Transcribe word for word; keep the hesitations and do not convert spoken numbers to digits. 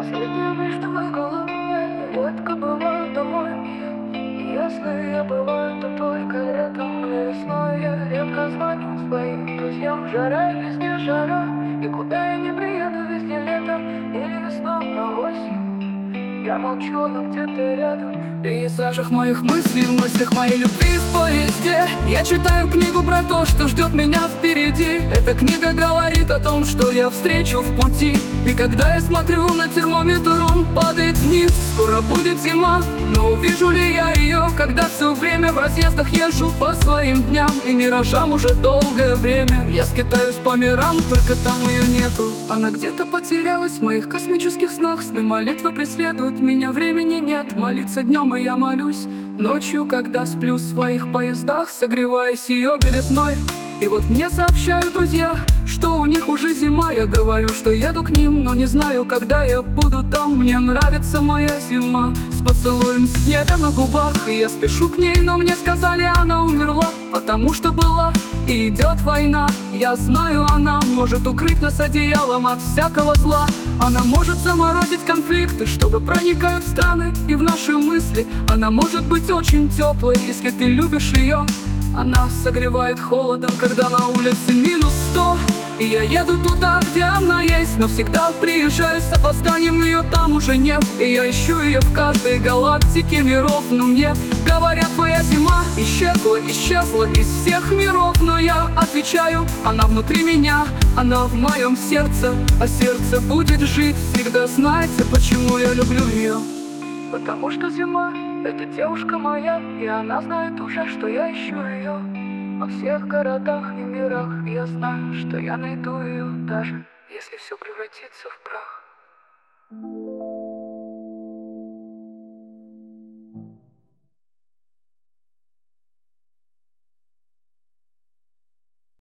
Последняя между моей головой. Редко бываю домой. И если я бываю, то только летом и весной. Я редко звоню своим друзьям. Жара и везде жара. И куда я не приеду, везде летом или весной, а осень. Я молчу, но где-то рядом. В пейзажах моих мыслей, в мыслях моей любви в поезде. Я читаю книгу про то, что ждет меня впереди. Эта книга говорит о том, что я встречу в пути. И когда я смотрю на термометр, он падает вниз. Скоро будет зима, но увижу ли я ее, когда все время в разъездах езжу по своим дням и миражам уже долгое время. Я скитаюсь по мирам, только там ее нету. Она где-то потерялась в моих космических снах. Сны молитвы преследуют меня, времени нет. Молиться днем, и я молюсь ночью, когда сплю в своих поездах, согреваясь ее белизной. И вот мне сообщают друзья, что у них уже зима. Я говорю, что еду к ним, но не знаю, когда я буду там. Мне нравится моя зима с поцелуем снега на губах. И я спешу к ней, но мне сказали, она умерла, потому что была и идет война. Я знаю, она может укрыть нас одеялом от всякого зла. Она может заморозить конфликты, чтобы проникают в страны и в наши мысли. Она может быть очень теплой, если ты любишь ее. Она согревает холодом, когда на улице минус сто. И я еду туда, где она есть, но всегда приезжаю с опозданием, ее там уже нет. И я ищу ее в каждой галактике миров, но мне говорят, твоя зима исчезла, исчезла из всех миров. Но я отвечаю, она внутри меня, она в моем сердце, а сердце будет жить всегда. Знаете, почему я люблю ее? Потому что зима — это девушка моя, и она знает уже, что я ищу ее. Во всех городах и мирах я знаю, что я найду ее, даже если все превратится в прах.